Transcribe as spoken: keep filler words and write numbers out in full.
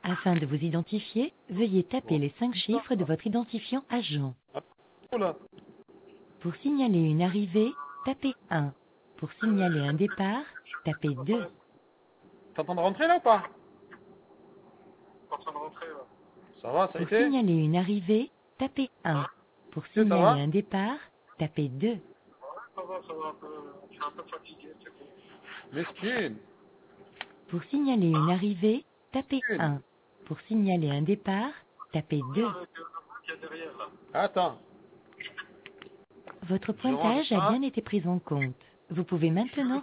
Afin de vous identifier, veuillez taper Bon. les cinq chiffres de votre identifiant agent. Oh là. Pour signaler une arrivée, tapez un. Pour signaler un départ, tapez deux. T'es en train de rentrer là ou pas? en train de rentrer là. Ça va, ça a Pour été? signaler une arrivée, tapez un. Pour Ça va? signaler un départ, tapez deux. Ouais, ça va, ça va un peu. Je suis un peu fatigué, c'est bon. Mesquine. Pour signaler une arrivée, tapez Une. un. Pour signaler un départ, tapez deux. Avec euh, le qu'il y a derrière là. Attends. Votre Je range pointage a ça. bien été pris en compte. Vous pouvez maintenant